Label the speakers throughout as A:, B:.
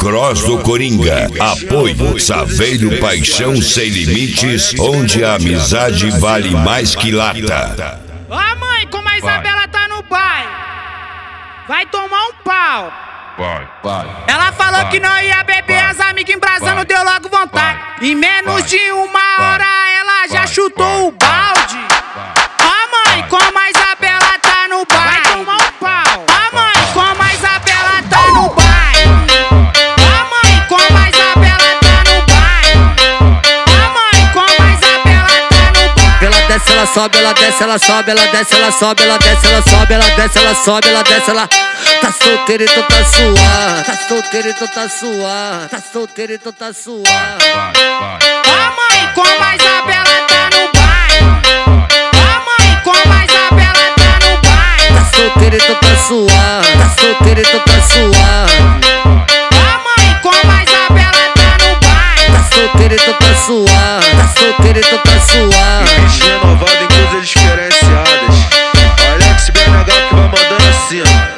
A: Cross do Coringa. Apoio Saveiro Paixão Sem Limites, onde a amizade vale mais que lata.
B: Ó mãe, como a Isabela tá no baile, vai tomar um pau. Ela falou que não ia beber, as amigas embrasando, deu logo vontade. Em menos de uma hora ela já chutou o balde. Ó mãe, como a Isabela tá no baile, vai tomar um pau. Ó mãe, como a Isabela tá no baile. Ó mãe, como a Isabela tá no baile. Ó mãe, como a Isabela tá no baile.
C: Ela desce, ela sobe, ela desce, ela sobe, ela desce, ela sobe, ela desce, ela sobe, ela desce, ela sobe, ela desce, ela tá solteira e tu tá suave, tá solteira e tu tá suave, tá solteira e tu tá suave.
B: Ó mãe, como a Isabela tá no baile. Ó mãe, como a Isabela tá no baile.
C: Tá solteira e tu tá suave, tá solteira e tu tá suave.
B: Ó mãe, como a Isabela tá no baile.
C: Tá solteira e tu tá suave, tá solteira e tu tá suave.
D: Bicho renovado em coisas diferenciadas. Alex BNH que vai mandando assim, ó.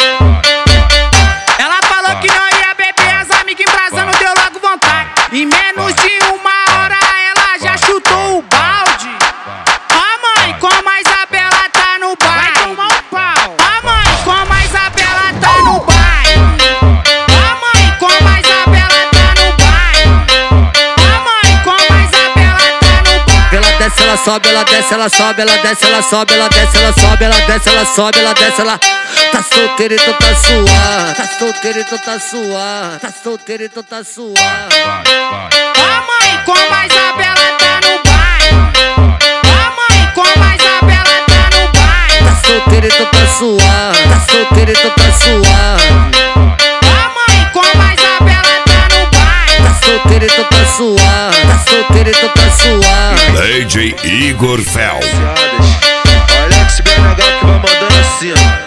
B: Ela falou que não ia beber, as amigas embrasando, deu logo vontade. Em menos de uma hora ela já chutou o balde. Ó mãe, como a Isabela tá no baile, vai tomar um pau. Ó mãe, como a Isabela tá no baile. Ó mãe, como a Isabela tá no baile. Ó mãe, como a Isabela tá no baile.
C: Ela desce, ela sobe, ela desce, ela sobe, ela desce, ela sobe, ela desce, ela sobe, ela desce, ela sobe, ela desce, ela tá solteira e tu tá suave, tá solteira e tu tá suave, tá solteira e tu tá suave.
B: Ó mãe, como a Isabela tá no baile. Ó mãe, como a Isabela tá no baile.
C: Tá solteira e tu tá suave, tá solteira e tu tá suave.
B: Ó mãe, como a Isabela tá no baile.
C: Tá solteira e tu tá suave, tá solteira e tu tá suave.
A: DJ Igor Fel.
D: Alex BNH que vai mandando assim, ó.